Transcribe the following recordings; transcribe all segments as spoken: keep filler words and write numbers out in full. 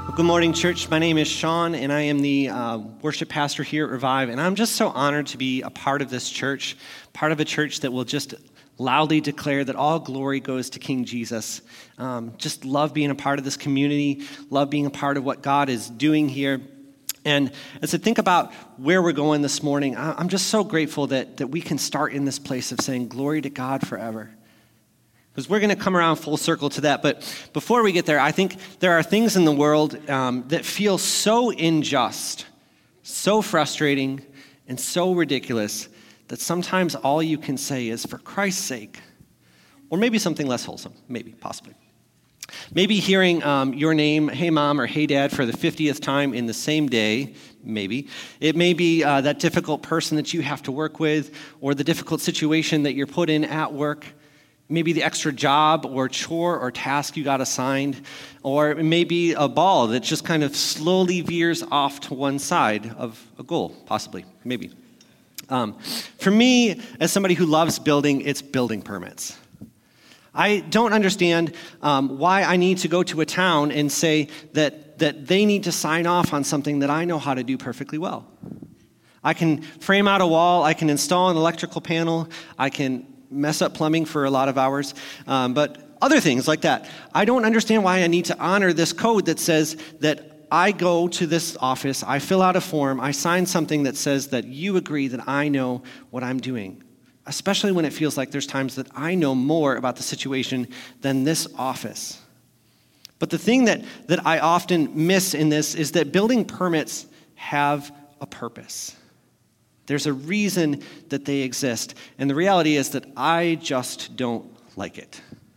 Well, good morning, church. My name is Sean, and I am the uh, worship pastor here at Revive, and I'm just so honored to be a part of this church, part of a church that will just loudly declare that all glory goes to King Jesus. Um, just love being a part of this community, love being a part of what God is doing here. And as I think about where we're going this morning, I'm just so grateful that, that we can start in this place of saying glory to God forever. Because we're going to come around full circle to that. But before we get there, I think there are things in the world um, that feel so unjust, so frustrating, and so ridiculous that sometimes all you can say is, for Christ's sake, or maybe something less wholesome, maybe, possibly. Maybe hearing um, your name, hey mom or hey dad, for the fiftieth time in the same day, maybe. It may be uh, that difficult person that you have to work with, or the difficult situation that you're put in at work. Maybe the extra job or chore or task you got assigned, or it may be a ball that just kind of slowly veers off to one side of a goal, possibly, maybe. Um, for me, as somebody who loves building, it's building permits. I don't understand um, why I need to go to a town and say that, that they need to sign off on something that I know how to do perfectly well. I can frame out a wall, I can install an electrical panel, I can mess up plumbing for a lot of hours, um, but other things like that. I don't understand why I need to honor this code that says that I go to this office, I fill out a form, I sign something that says that you agree that I know what I'm doing, especially when it feels like there's times that I know more about the situation than this office. But the thing that, that I often miss in this is that building permits have a purpose. There's a reason that they exist, and the reality is that I just don't like it.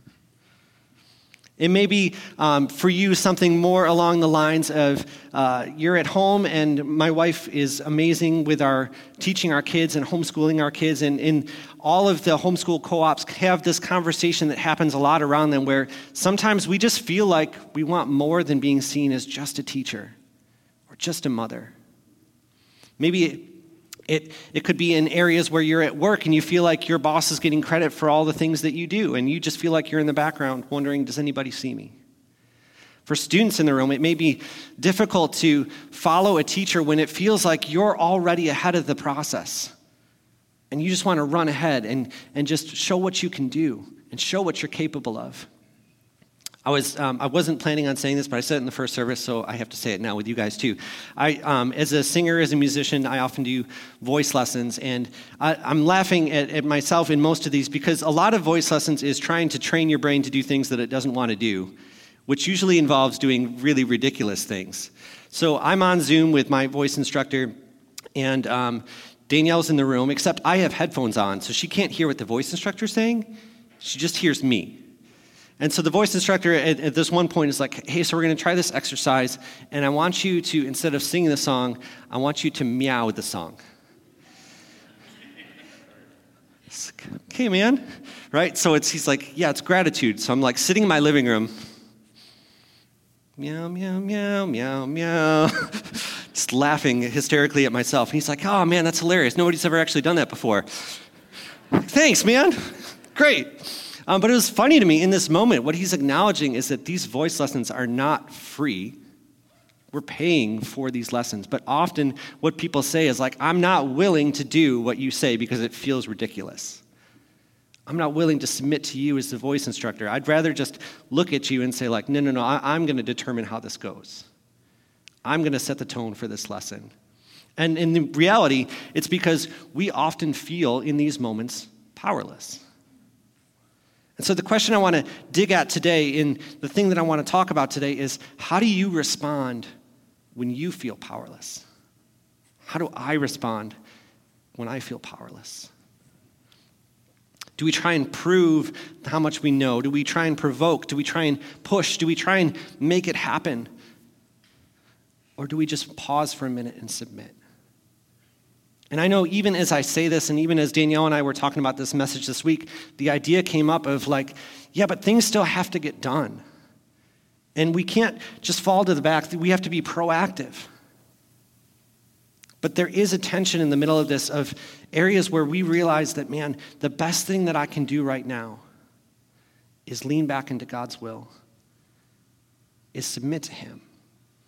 It may be, um, for you, something more along the lines of uh, you're at home, and my wife is amazing with our teaching our kids and homeschooling our kids, and in all of the homeschool co-ops have this conversation that happens a lot around them where sometimes we just feel like we want more than being seen as just a teacher or just a mother. Maybe it It it could be in areas where you're at work and you feel like your boss is getting credit for all the things that you do, and you just feel like you're in the background wondering, does anybody see me? For students in the room, it may be difficult to follow a teacher when it feels like you're already ahead of the process, and you just want to run ahead and, and just show what you can do and show what you're capable of. I was um, I wasn't planning on saying this, but I said it in the first service, so I have to say it now with you guys too. I, um, as a singer, as a musician, I often do voice lessons, and I, I'm laughing at, at myself in most of these because a lot of voice lessons is trying to train your brain to do things that it doesn't want to do, which usually involves doing really ridiculous things. So I'm on Zoom with my voice instructor, and um, Danielle's in the room, except I have headphones on, so she can't hear what the voice instructor's saying. She just hears me. And so the voice instructor at, at this one point is like, hey, so we're going to try this exercise, and I want you to, instead of singing the song, I want you to meow the song. Like, okay, man, right? So it's he's like, yeah, it's gratitude. So I'm like sitting in my living room, meow, meow, meow, meow, meow, just laughing hysterically at myself. And he's like, oh, man, that's hilarious. Nobody's ever actually done that before. Thanks, man. Great. Um, but it was funny to me in this moment, what he's acknowledging is that these voice lessons are not free. We're paying for these lessons. But often what people say is like, I'm not willing to do what you say because it feels ridiculous. I'm not willing to submit to you as the voice instructor. I'd rather just look at you and say like, no, no, no, I- I'm going to determine how this goes. I'm going to set the tone for this lesson. And in reality, it's because we often feel in these moments powerless. And so the question I want to dig at today, in the thing that I want to talk about today, is how do you respond when you feel powerless? How do I respond when I feel powerless? Do we try and prove how much we know? Do we try and provoke? Do we try and push? Do we try and make it happen? Or do we just pause for a minute and submit? And I know even as I say this, and even as Danielle and I were talking about this message this week, the idea came up of like, yeah, but things still have to get done. And we can't just fall to the back. We have to be proactive. But there is a tension in the middle of this of areas where we realize that, man, the best thing that I can do right now is lean back into God's will, is submit to him.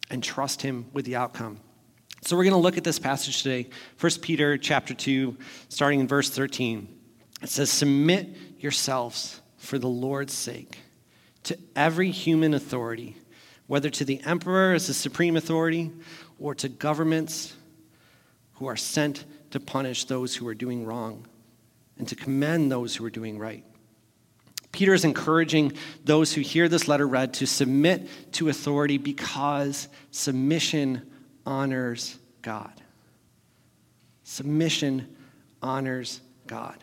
and trust him with the outcome. So we're going to look at this passage today, First Peter chapter two, starting in verse thirteen. It says, "Submit yourselves for the Lord's sake to every human authority, whether to the emperor as the supreme authority or to governments who are sent to punish those who are doing wrong and to commend those who are doing right." Peter is encouraging those who hear this letter read to submit to authority because submission honors God. Submission honors God.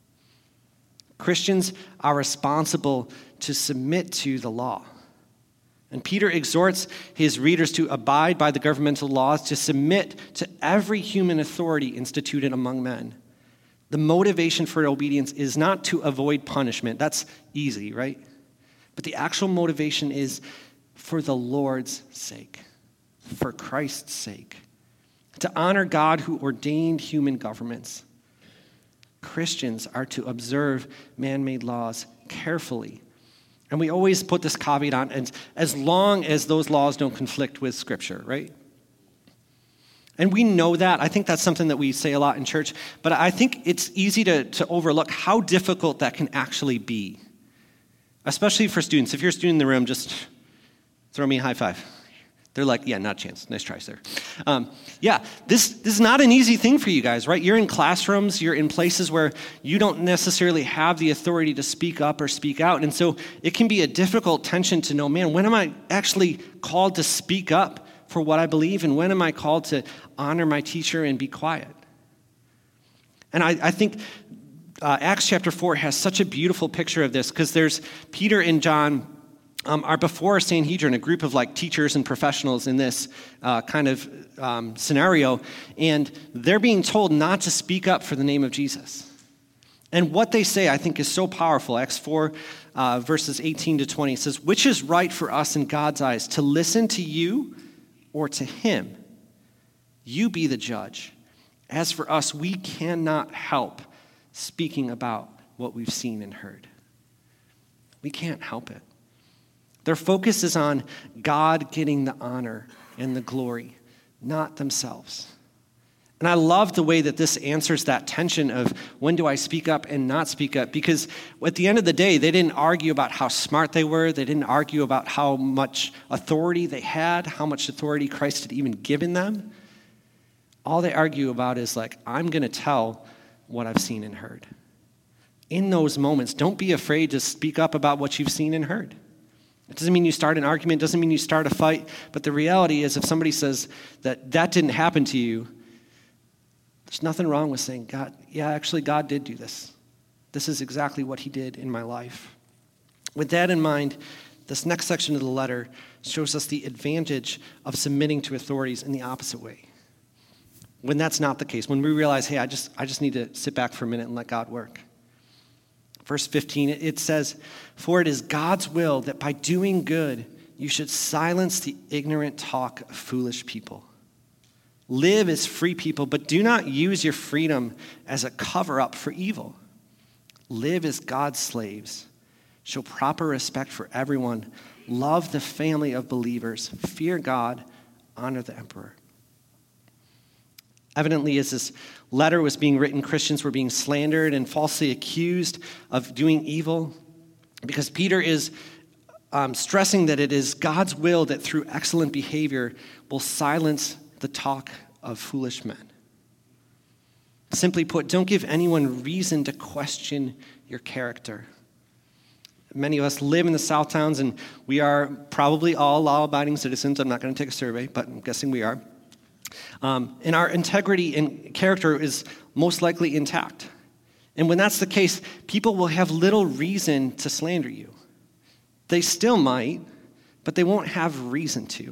Christians are responsible to submit to the law. And Peter exhorts his readers to abide by the governmental laws, to submit to every human authority instituted among men. The motivation for obedience is not to avoid punishment. That's easy, right? But the actual motivation is for the Lord's sake, for Christ's sake, to honor God who ordained human governments. Christians are to observe man-made laws carefully. And we always put this caveat on, and as long as those laws don't conflict with Scripture, right? And we know that. I think that's something that we say a lot in church, but I think it's easy to, to overlook how difficult that can actually be, especially for students. If you're a student in the room, just throw me a high five. They're like, yeah, not a chance. Nice try, sir. Um, yeah, this, this is not an easy thing for you guys, right? You're in classrooms. You're in places where you don't necessarily have the authority to speak up or speak out. And so it can be a difficult tension to know, man, when am I actually called to speak up for what I believe? And when am I called to honor my teacher and be quiet? And I, I think uh, Acts chapter four has such a beautiful picture of this because there's Peter and John Um, are before a Sanhedrin, a group of like teachers and professionals in this uh, kind of um, scenario, and they're being told not to speak up for the name of Jesus. And what they say, I think, is so powerful. Acts four, uh, verses eighteen to twenty says, "Which is right for us in God's eyes, to listen to you or to him? You be the judge. As for us, we cannot help speaking about what we've seen and heard." We can't help it. Their focus is on God getting the honor and the glory, not themselves. And I love the way that this answers that tension of when do I speak up and not speak up, because at the end of the day, they didn't argue about how smart they were. They didn't argue about how much authority they had, how much authority Christ had even given them. All they argue about is like, I'm going to tell what I've seen and heard. In those moments, don't be afraid to speak up about what you've seen and heard. It doesn't mean you start an argument, doesn't mean you start a fight, but the reality is if somebody says that that didn't happen to you, there's nothing wrong with saying, God, yeah, actually God did do this. This is exactly what he did in my life. With that in mind, this next section of the letter shows us the advantage of submitting to authorities in the opposite way. When that's not the case, when we realize, hey, I just I just need to sit back for a minute and let God work. Verse fifteen, it says, "For it is God's will that by doing good, you should silence the ignorant talk of foolish people. Live as free people, but do not use your freedom as a cover-up for evil. Live as God's slaves. Show proper respect for everyone. Love the family of believers. Fear God. Honor the emperor." Evidently, as this letter was being written, Christians were being slandered and falsely accused of doing evil, because Peter is um, stressing that it is God's will that through excellent behavior will silence the talk of foolish men. Simply put, don't give anyone reason to question your character. Many of us live in the South Towns, and we are probably all law-abiding citizens. I'm not going to take a survey, but I'm guessing we are. Um, and our integrity and character is most likely intact. And when that's the case, people will have little reason to slander you. They still might, but they won't have reason to.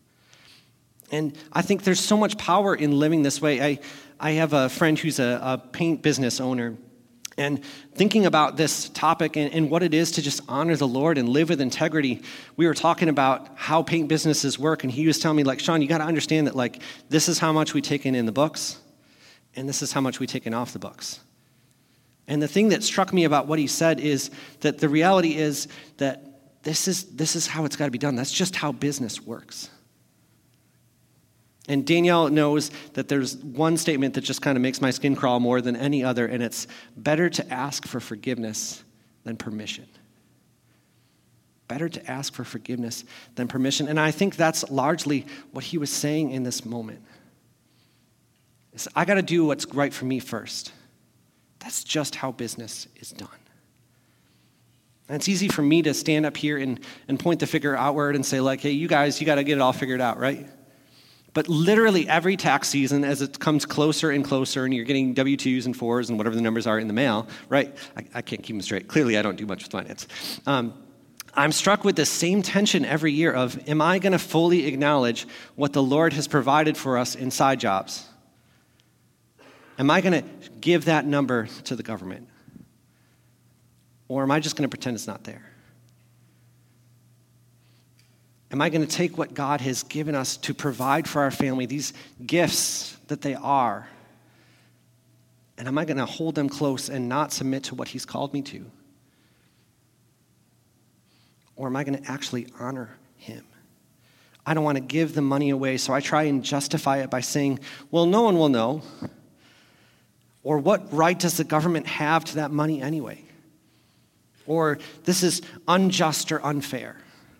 And I think there's so much power in living this way. I, I have a friend who's a, a paint business owner, and thinking about this topic and, and what it is to just honor the Lord and live with integrity, we were talking about how paint businesses work, and he was telling me, like, Sean, you got to understand that, like, this is how much we take in in the books, and this is how much we take in off the books. And the thing that struck me about what he said is that the reality is that this is this is how it's got to be done. That's just how business works. And Danielle knows that there's one statement that just kind of makes my skin crawl more than any other, and it's better to ask for forgiveness than permission. Better to ask for forgiveness than permission. And I think that's largely what he was saying in this moment. Is I got to do what's right for me first. That's just how business is done. And it's easy for me to stand up here and, and point the finger outward and say, like, hey, you guys, you got to get it all figured out, right? But literally every tax season, as it comes closer and closer, and you're getting W two's and fours and whatever the numbers are in the mail, right? I, I can't keep them straight. Clearly, I don't do much with finance. Um, I'm struck with the same tension every year of, am I going to fully acknowledge what the Lord has provided for us in side jobs? Am I going to give that number to the government? Or am I just going to pretend it's not there? Am I going to take what God has given us to provide for our family, these gifts that they are, and am I going to hold them close and not submit to what he's called me to? Or am I going to actually honor him? I don't want to give the money away, so I try and justify it by saying, well, no one will know. Or what right does the government have to that money anyway? Or this is unjust or unfair.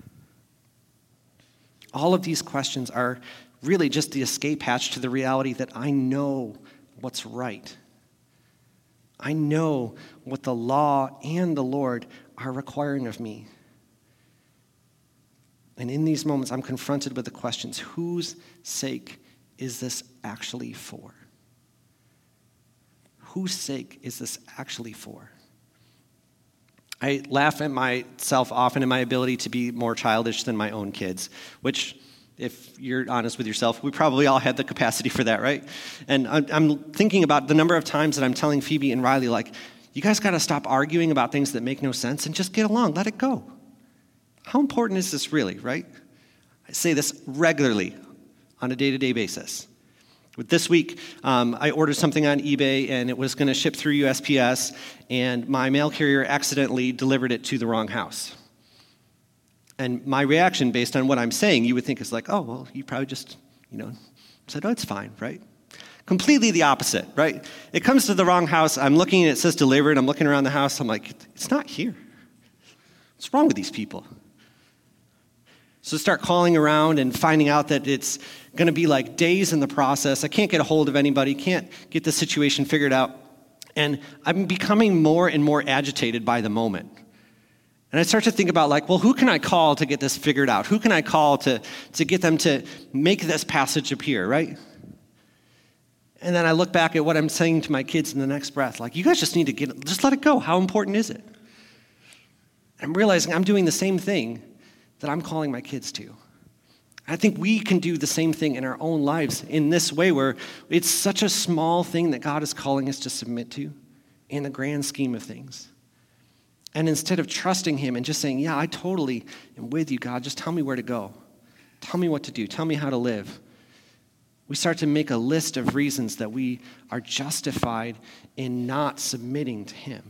All of these questions are really just the escape hatch to the reality that I know what's right. I know what the law and the Lord are requiring of me. And in these moments, I'm confronted with the questions, whose sake is this actually for? Whose sake is this actually for? I laugh at myself often in my ability to be more childish than my own kids, which, if you're honest with yourself, we probably all had the capacity for that, right? And I'm thinking about the number of times that I'm telling Phoebe and Riley, like, you guys got to stop arguing about things that make no sense and just get along, let it go. How important is this really, right? I say this regularly on a day-to-day basis. With this week, um, I ordered something on eBay, and it was going to ship through U S P S, and my mail carrier accidentally delivered it to the wrong house. And my reaction, based on what I'm saying, you would think is like, oh, well, you probably just, you know, said, oh, it's fine, right? Completely the opposite, right? It comes to the wrong house. I'm looking, and it says delivered. I'm looking around the house. I'm like, it's not here. What's wrong with these people? So start calling around and finding out that it's going to be like days in the process. I can't get a hold of anybody, can't get the situation figured out. And I'm becoming more and more agitated by the moment. And I start to think about like, well, who can I call to get this figured out? Who can I call to, to get them to make this passage appear, right? And then I look back at what I'm saying to my kids in the next breath, like, you guys just need to get, just let it go. How important is it? I'm realizing I'm doing the same thing that I'm calling my kids to. I think we can do the same thing in our own lives in this way where it's such a small thing that God is calling us to submit to in the grand scheme of things. And instead of trusting him and just saying, yeah, I totally am with you, God, just tell me where to go. Tell me what to do. Tell me how to live. We start to make a list of reasons that we are justified in not submitting to him.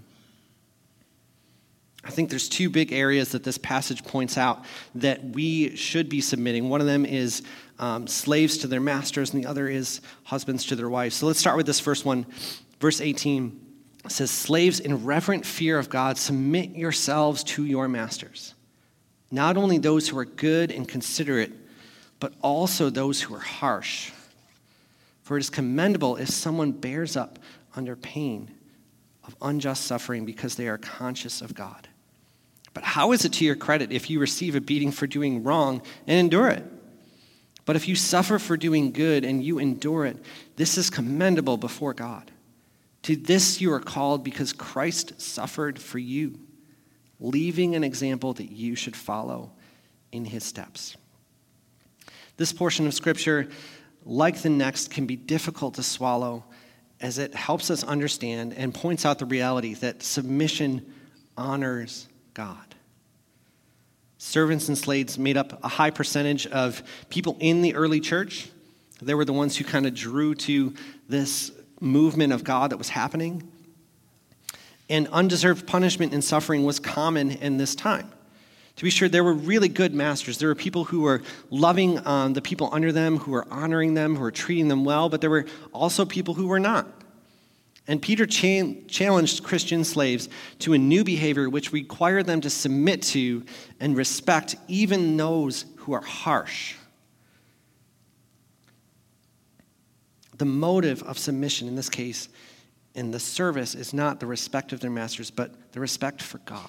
I think there's two big areas that this passage points out that we should be submitting. One of them is um, slaves to their masters, and the other is husbands to their wives. So let's start with this first one. Verse eighteen says, slaves, in reverent fear of God, submit yourselves to your masters. Not only those who are good and considerate, but also those who are harsh. For it is commendable if someone bears up under pain of unjust suffering because they are conscious of God. But how is it to your credit if you receive a beating for doing wrong and endure it? But if you suffer for doing good and you endure it, this is commendable before God. To this you are called because Christ suffered for you, leaving an example that you should follow in his steps. This portion of Scripture, like the next, can be difficult to swallow as it helps us understand and points out the reality that submission honors God. Servants and slaves made up a high percentage of people in the early church. They were the ones who kind of drew to this movement of God that was happening. And undeserved punishment and suffering was common in this time. To be sure, there were really good masters. There were people who were loving um, the people under them, who were honoring them, who were treating them well, but there were also people who were not. And Peter cha- challenged Christian slaves to a new behavior which required them to submit to and respect even those who are harsh. The motive of submission in this case, in the service, is not the respect of their masters, but the respect for God.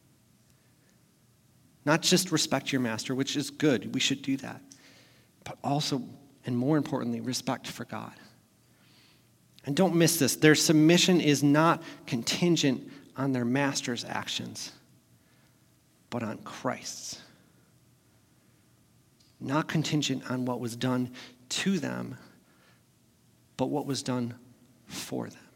Not just respect your master, which is good, we should do that, but also, and more importantly, respect for God. And don't miss this, their submission is not contingent on their master's actions, but on Christ's. Not contingent on what was done to them, but what was done for them.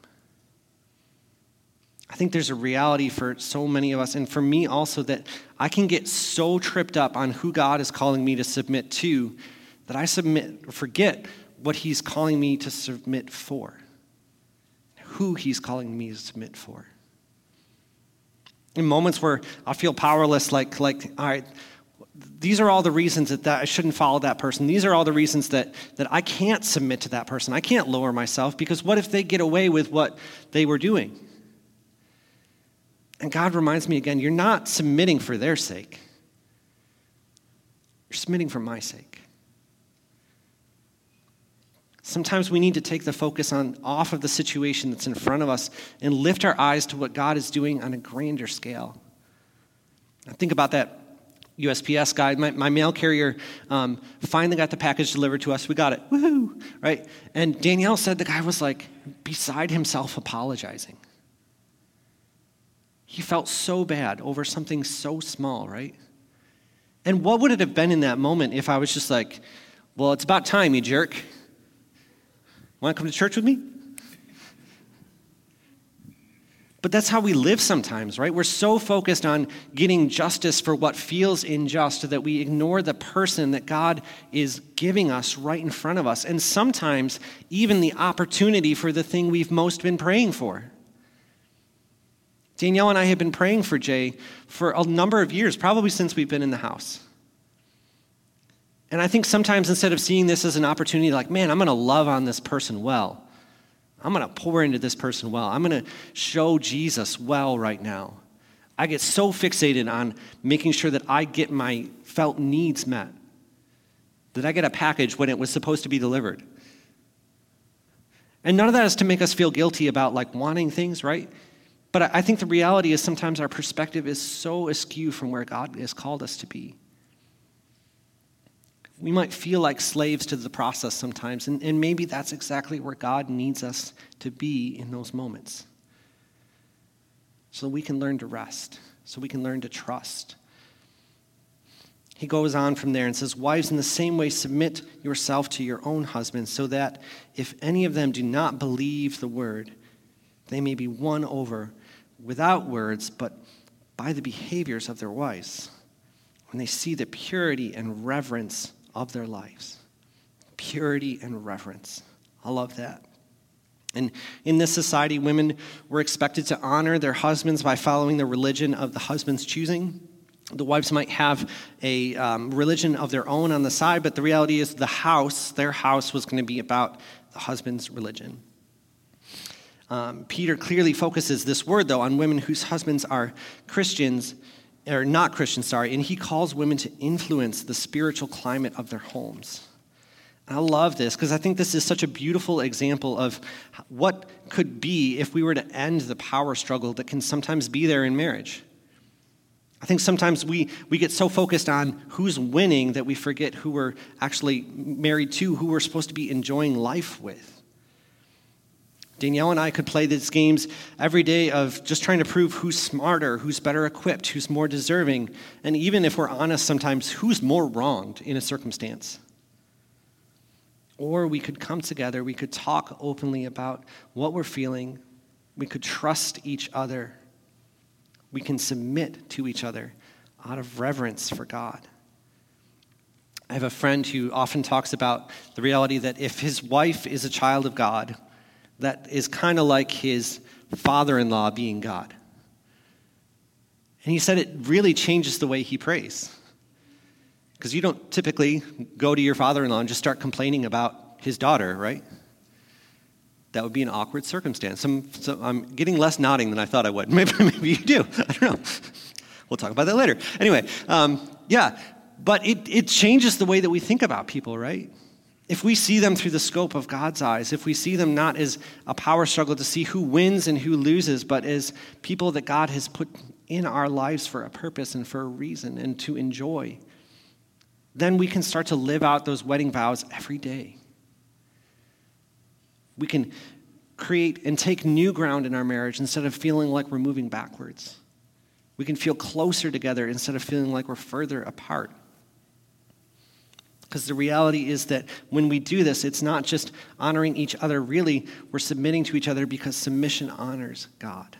I think there's a reality for so many of us, and for me also, that I can get so tripped up on who God is calling me to submit to that I submit, forget what he's calling me to submit for, who he's calling me to submit for. In moments where I feel powerless, like, like all right, these are all the reasons that, that I shouldn't follow that person. These are all the reasons that, that I can't submit to that person. I can't lower myself, because what if they get away with what they were doing? And God reminds me again, you're not submitting for their sake. You're submitting for my sake. Sometimes we need to take the focus on off of the situation that's in front of us and lift our eyes to what God is doing on a grander scale. I think about that U S P S guy. My, my mail carrier um, finally got the package delivered to us. We got it. Woohoo! Right? And Danielle said the guy was like beside himself apologizing. He felt so bad over something so small, right? And what would it have been in that moment if I was just like, well, it's about time, you jerk. Want to come to church with me? But that's how we live sometimes, right? We're so focused on getting justice for what feels unjust that we ignore the person that God is giving us right in front of us. And sometimes even the opportunity for the thing we've most been praying for. Danielle and I have been praying for Jay for a number of years, probably since we've been in the house. And I think sometimes instead of seeing this as an opportunity, like, man, I'm going to love on this person well. I'm going to pour into this person well. I'm going to show Jesus well right now. I get so fixated on making sure that I get my felt needs met, that I get a package when it was supposed to be delivered. And none of that is to make us feel guilty about like wanting things, right? But I think the reality is sometimes our perspective is so askew from where God has called us to be. We might feel like slaves to the process sometimes, and, and maybe that's exactly where God needs us to be in those moments. So we can learn to rest, so we can learn to trust. He goes on from there and says, wives, in the same way, submit yourself to your own husbands, so that if any of them do not believe the word, they may be won over without words, but by the behaviors of their wives, when they see the purity and reverence of their lives. Purity and reverence. I love that. And in this society, women were expected to honor their husbands by following the religion of the husband's choosing. The wives might have a um, religion of their own on the side, but the reality is the house, their house, was going to be about the husband's religion. Um, Peter clearly focuses this word, though, on women whose husbands are Christians, or not Christians, sorry, and he calls women to influence the spiritual climate of their homes. And I love this because I think this is such a beautiful example of what could be if we were to end the power struggle that can sometimes be there in marriage. I think sometimes we, we get so focused on who's winning that we forget who we're actually married to, who we're supposed to be enjoying life with. Danielle and I could play these games every day of just trying to prove who's smarter, who's better equipped, who's more deserving, and even if we're honest sometimes, who's more wronged in a circumstance. Or we could come together, we could talk openly about what we're feeling, we could trust each other, we can submit to each other out of reverence for God. I have a friend who often talks about the reality that if his wife is a child of God, that is kind of like his father-in-law being God. And he said it really changes the way he prays. Because you don't typically go to your father-in-law and just start complaining about his daughter, right? That would be an awkward circumstance. Some, so I'm getting less nodding than I thought I would. Maybe, maybe you do. I don't know. We'll talk about that later. Anyway, um, yeah, but it, it changes the way that we think about people, right? If we see them through the scope of God's eyes, if we see them not as a power struggle to see who wins and who loses, but as people that God has put in our lives for a purpose and for a reason and to enjoy, then we can start to live out those wedding vows every day. We can create and take new ground in our marriage instead of feeling like we're moving backwards. We can feel closer together instead of feeling like we're further apart. Because the reality is that when we do this, it's not just honoring each other. Really, we're submitting to each other because submission honors God.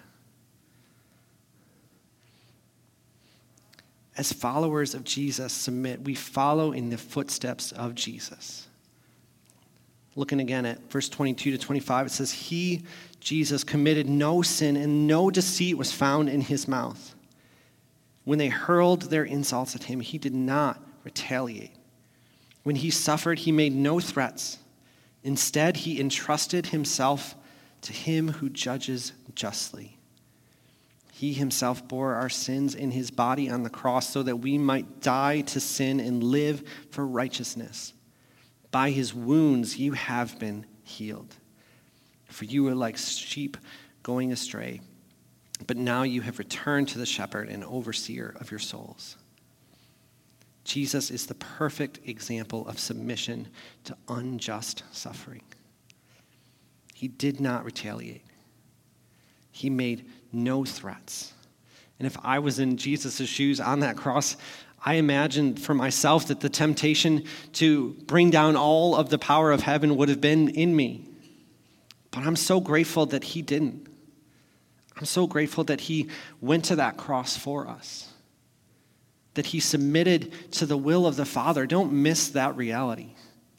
As followers of Jesus, submit. We follow in the footsteps of Jesus. Looking again at verse twenty-two to twenty-five, it says, He, Jesus, committed no sin, and no deceit was found in his mouth. When they hurled their insults at him, he did not retaliate. When he suffered, he made no threats. Instead, he entrusted himself to him who judges justly. He himself bore our sins in his body on the cross so that we might die to sin and live for righteousness. By his wounds you have been healed. For you were like sheep going astray, but now you have returned to the shepherd and overseer of your souls. Jesus is the perfect example of submission to unjust suffering. He did not retaliate. He made no threats. And if I was in Jesus' shoes on that cross, I imagined for myself that the temptation to bring down all of the power of heaven would have been in me. But I'm so grateful that he didn't. I'm so grateful that he went to that cross for us. That he submitted to the will of the Father. Don't miss that reality.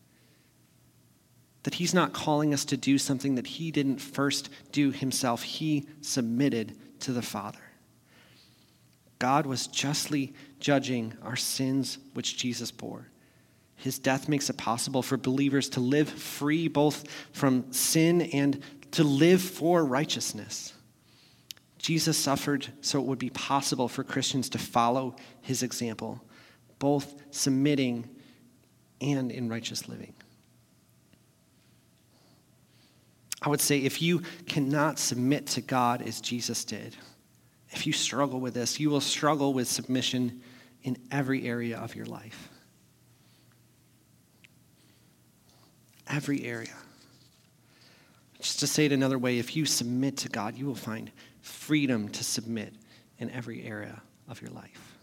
That he's not calling us to do something that he didn't first do himself. He submitted to the Father. God was justly judging our sins which Jesus bore. His death makes it possible for believers to live free both from sin and to live for righteousness. Jesus suffered so it would be possible for Christians to follow his example, both submitting and in righteous living. I would say if you cannot submit to God as Jesus did, if you struggle with this, you will struggle with submission in every area of your life. Every area. Just to say it another way, if you submit to God, you will find freedom to submit in every area of your life.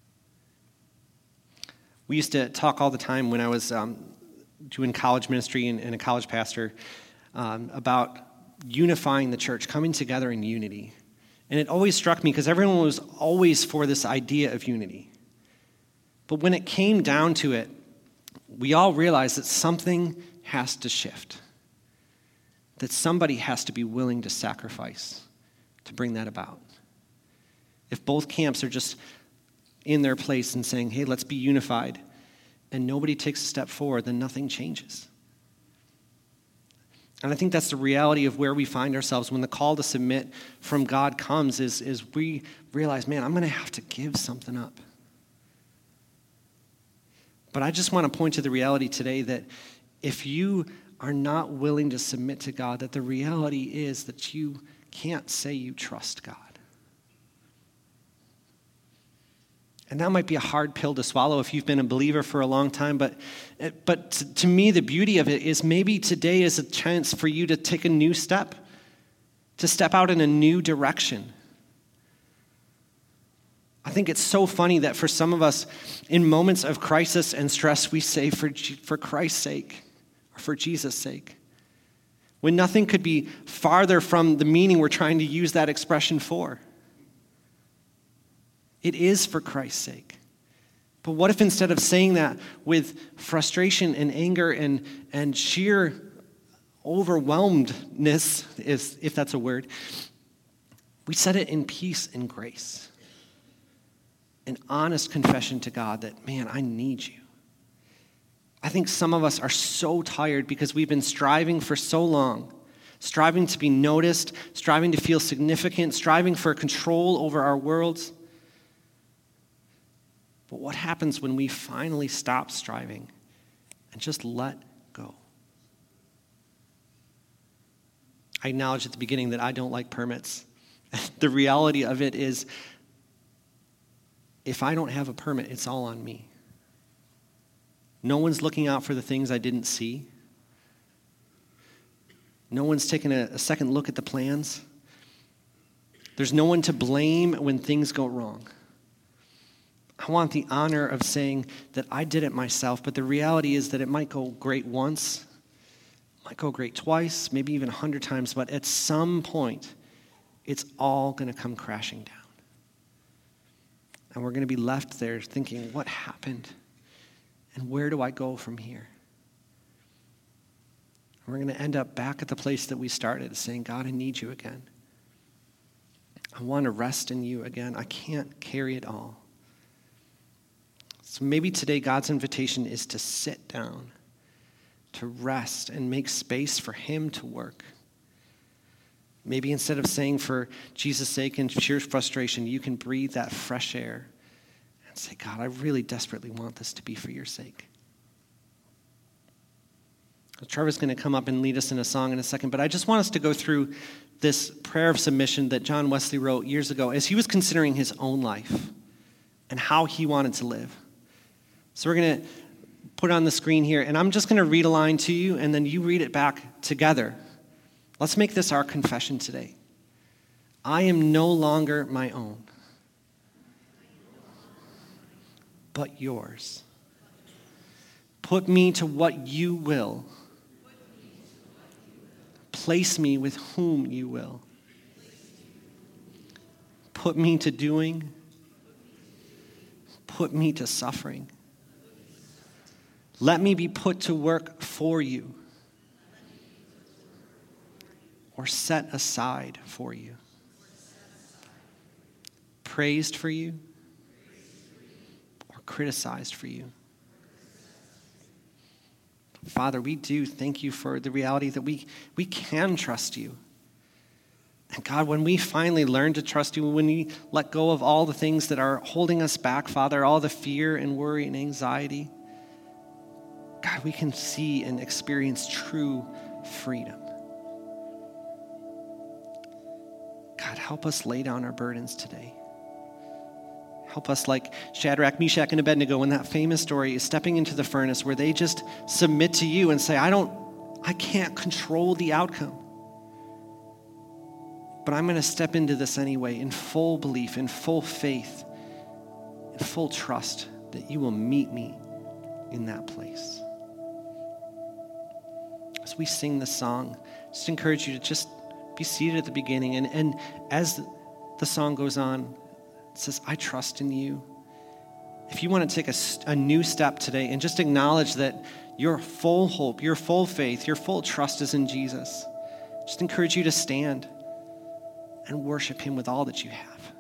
We used to talk all the time when I was um, doing college ministry and, and a college pastor um, about unifying the church, coming together in unity. And it always struck me because everyone was always for this idea of unity. But when it came down to it, we all realized that something has to shift. That somebody has to be willing to sacrifice to bring that about. If both camps are just in their place and saying, hey, let's be unified, and nobody takes a step forward, then nothing changes. And I think that's the reality of where we find ourselves when the call to submit from God comes is, is we realize, man, I'm going to have to give something up. But I just want to point to the reality today that if you are not willing to submit to God, that the reality is that you can't say you trust God. And that might be a hard pill to swallow if you've been a believer for a long time, but, but to, to me, the beauty of it is maybe today is a chance for you to take a new step, to step out in a new direction. I think it's so funny that for some of us, in moments of crisis and stress, we say, for, for Christ's sake, or for Jesus' sake, when nothing could be farther from the meaning we're trying to use that expression for. It is for Christ's sake. But what if instead of saying that with frustration and anger and, and sheer overwhelmedness, if, if that's a word, we said it in peace and grace? an honest confession to God that, man, I need you. I think some of us are so tired because we've been striving for so long, striving to be noticed, striving to feel significant, striving for control over our worlds. But what happens when we finally stop striving and just let go? I acknowledged at the beginning that I don't like permits. The reality of it is, if I don't have a permit, it's all on me. No one's looking out for the things I didn't see. No one's taking a, a second look at the plans. There's no one to blame when things go wrong. I want the honor of saying that I did it myself, but the reality is that it might go great once, might go great twice, maybe even a hundred times, but at some point, it's all going to come crashing down. And we're going to be left there thinking, what happened? And where do I go from here? And we're going to end up back at the place that we started, saying, God, I need you again. I want to rest in you again. I can't carry it all. So maybe today God's invitation is to sit down, to rest, and make space for him to work. Maybe instead of saying for Jesus' sake and sheer frustration, you can breathe that fresh air and say, God, I really desperately want this to be for your sake. Trevor's going to come up and lead us in a song in a second, but I just want us to go through this prayer of submission that John Wesley wrote years ago as he was considering his own life and how he wanted to live. So we're going to put it on the screen here, and I'm just going to read a line to you, and then you read it back together. Let's make this our confession today. I am no longer my own, but yours. Put me to what you will. Place me with whom you will. Put me to doing. Put me to suffering. Let me be put to work for you or set aside for you. Praised for you or criticized for you. Father, we do thank you for the reality that we, we can trust you. And God, when we finally learn to trust you, when we let go of all the things that are holding us back, Father, all the fear and worry and anxiety, God, we can see and experience true freedom. God, help us lay down our burdens today. Help us like Shadrach, Meshach, and Abednego in that famous story is stepping into the furnace where they just submit to you and say, I don't, I can't control the outcome. But I'm going to step into this anyway in full belief, in full faith, in full trust that you will meet me in that place. As we sing this song, just encourage you to just be seated at the beginning. And, and as the song goes on, it says, I trust in you. If you want to take a, a new step today and just acknowledge that your full hope, your full faith, your full trust is in Jesus, just encourage you to stand and worship him with all that you have.